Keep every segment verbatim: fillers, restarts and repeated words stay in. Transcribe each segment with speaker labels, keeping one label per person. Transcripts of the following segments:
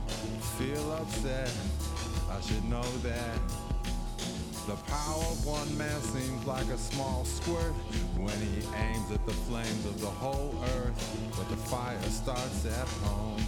Speaker 1: feel upset. I should know that the power of one man seems like a small squirt when he aims at the flames of the whole earth, but the fire starts at home.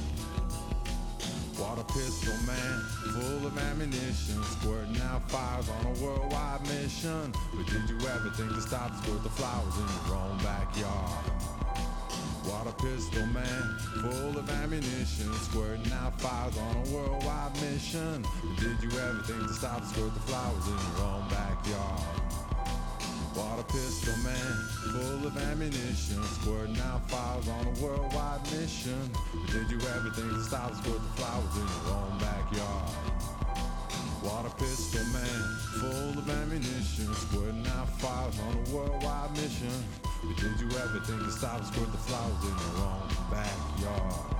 Speaker 1: Water pistol man, full of ammunition, squirting out fires on a worldwide mission. But did you ever think to stop and squirt the flowers in your own backyard? Water pistol man, full of ammunition, squirting out fires on a worldwide mission. But did you ever think to stop and squirt the flowers in your own backyard? Water pistol man, full of ammunition, squirting out fires on a worldwide mission. But did you ever think to stop and squirt the flowers in your own backyard? Water pistol man, full of ammunition, squirting out fires on a worldwide mission. But did you ever think to stop and squirt the flowers in your own backyard?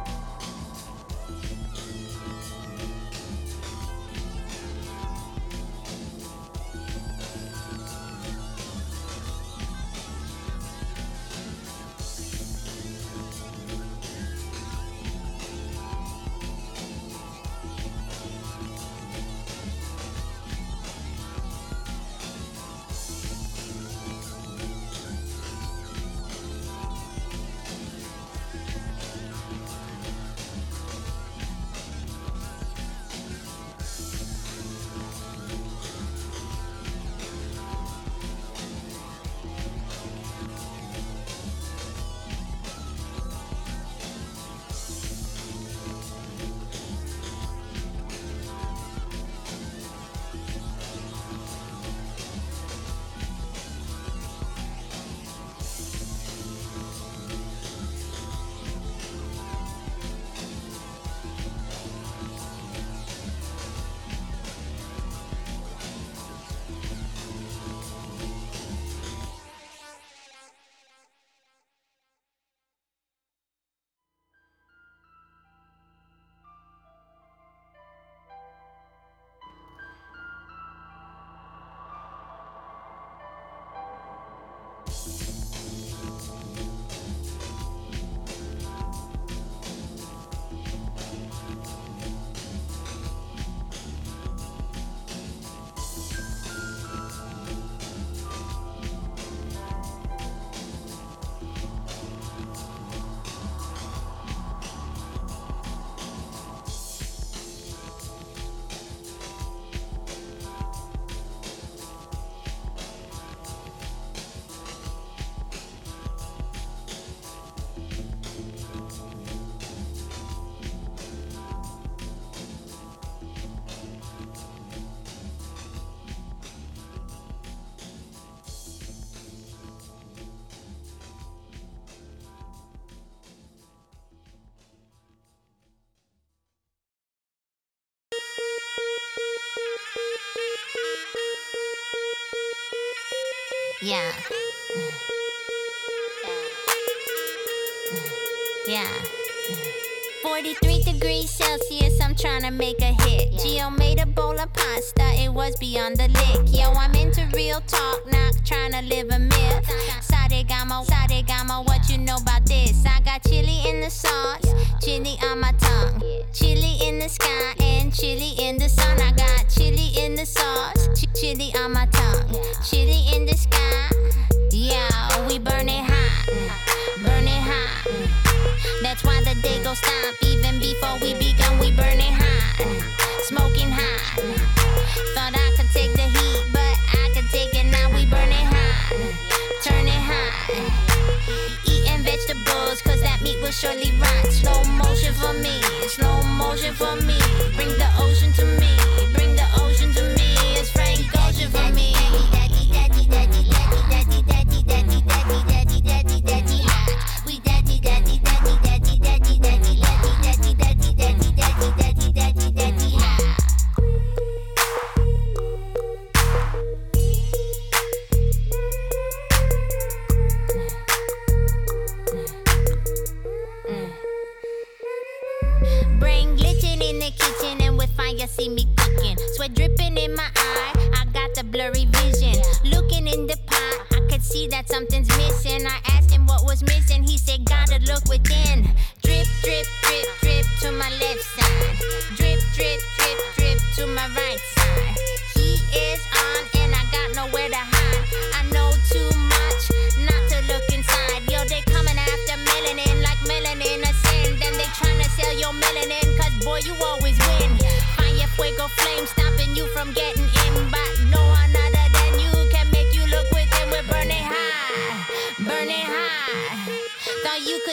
Speaker 2: Yeah. Yeah. forty-three degrees Celsius, I'm tryna make a hit. Gio made a bowl of pasta, it was beyond the lick. Yo, I'm into real talk, not tryna live a myth. Saregama, Saregama, what you know about this? I got chili in the sauce, chili on my tongue. Chili in the sky and chili in the sun. I got chili in the sauce, ch- chili on my tongue. Chili in the sky, yeah, we burn it hot, burn it hot. That's why the day goes stop. Even before we begun, we burn it hot, smoking hot. Thought I could take the heat, but I could take it now. We burn it hot, turn it hot. Eating vegetables, cause that meat will surely rot. Slow motion for me, slow motion for me. Bring the ocean to me, bring the ocean to me. It's Frank Ocean for me. Daddy, daddy, daddy, daddy, daddy, daddy, daddy, daddy, daddy, daddy, daddy, hot. We daddy, daddy, daddy, daddy, daddy, daddy, daddy, daddy, daddy, daddy, daddy, daddy, daddy, daddy, hot. Brain glitching in the kitchen and with fire see me cooking. Sweat dripping in my eye, I got the blurry vision. Looking in the pot, I could see that something's missing. I asked him what was missing, he said gotta look within. Drip, drip, drip, drip to my left side.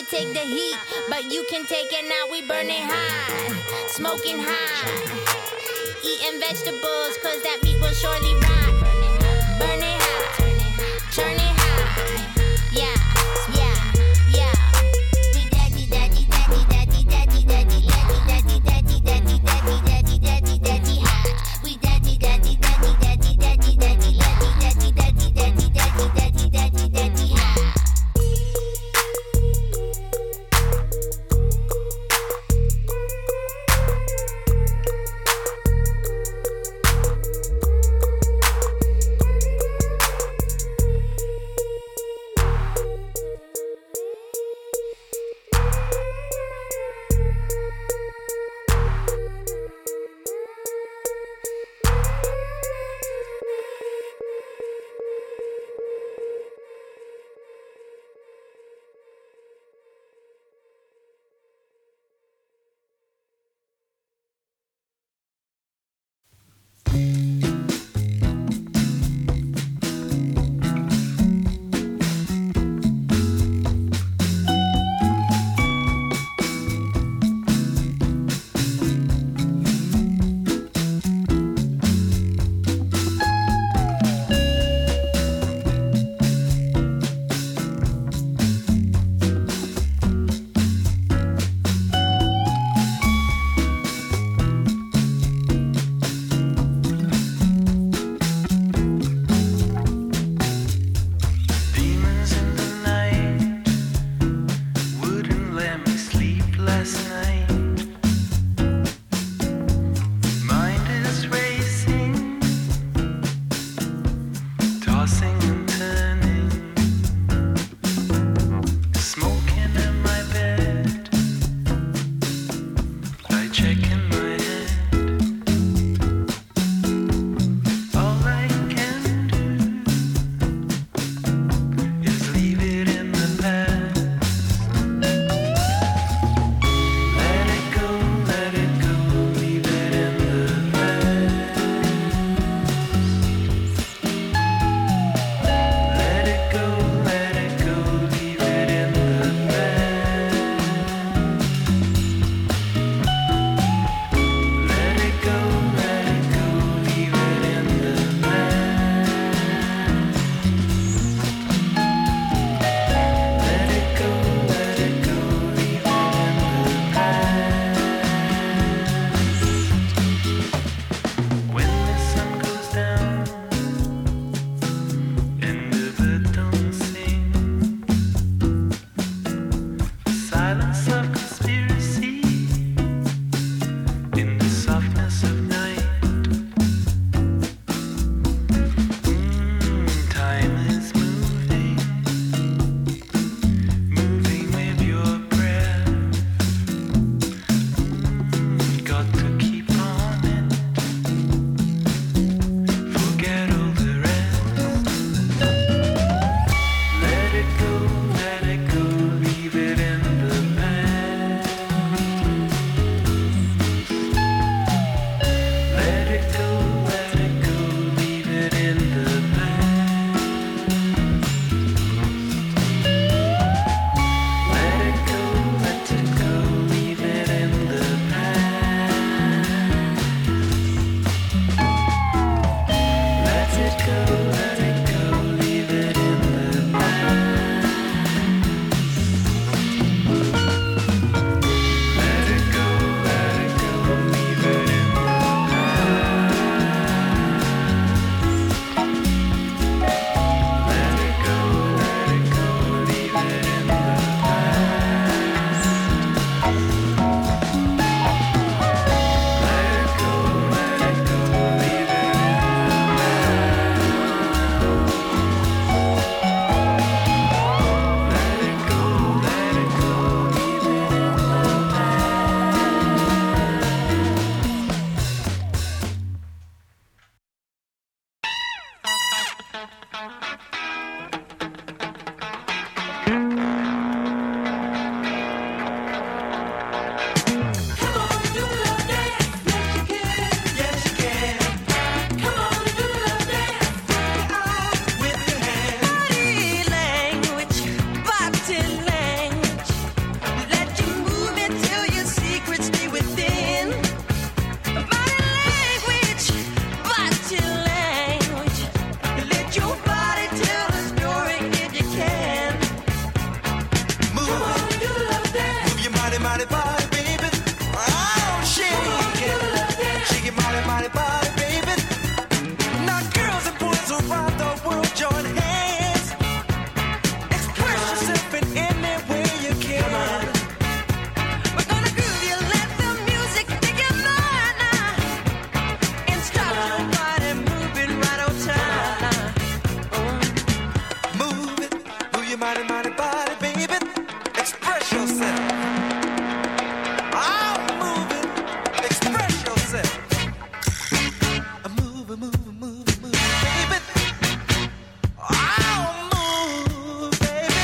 Speaker 2: can't take the heat, but you can take it now. We burning high, smoking high, eating vegetables, cause that meat will surely rot. Burning high, turning high, yeah, yeah, yeah. We daddy, daddy, daddy, daddy, daddy, daddy, daddy, daddy, daddy, daddy, daddy, daddy, daddy, daddy high. We daddy, daddy, daddy, daddy, daddy, daddy, daddy, daddy, daddy, daddy, daddy, daddy, daddy, daddy high.
Speaker 3: mighty, mighty body, baby. Oh, shake it. Shake it, mighty, mighty body, baby. Now girls and boys around the world join hands. Express yourself in any way you can. We're gonna groove you, let the music take your mind now. And stop your body moving right on time. Move it, move your mighty, mighty body, baby. Express yourself. Oh, move it, express yourself. Move it, move it, move it, move it, baby. Oh, move, baby.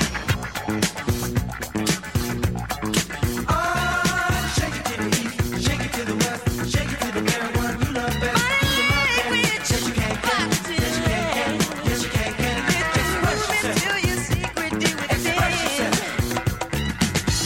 Speaker 3: Oh, shake it to the east, shake it to the west, shake it to the everyone you love best. Yes, you can, can. Yes, you can, can. Yes, you can, can. Express yourself. Express yourself.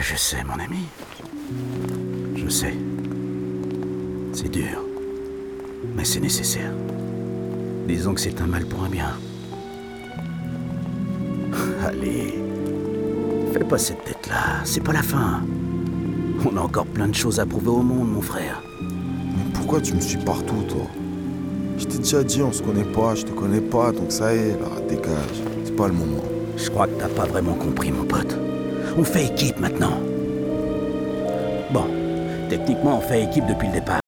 Speaker 4: Je sais, mon ami. Je sais. C'est dur. Mais c'est nécessaire. Disons que c'est un mal pour un bien. Allez. Fais pas cette tête-là. C'est pas la fin. On a encore plein de choses à prouver au monde, mon frère.
Speaker 5: Mais pourquoi tu me suis partout, toi? Je t'ai déjà dit, on se connaît pas, je te connais pas, donc ça y est, là, dégage. C'est pas le moment.
Speaker 4: Je crois que t'as pas vraiment compris, mon pote. On fait équipe maintenant. Bon, techniquement, on fait équipe depuis le départ.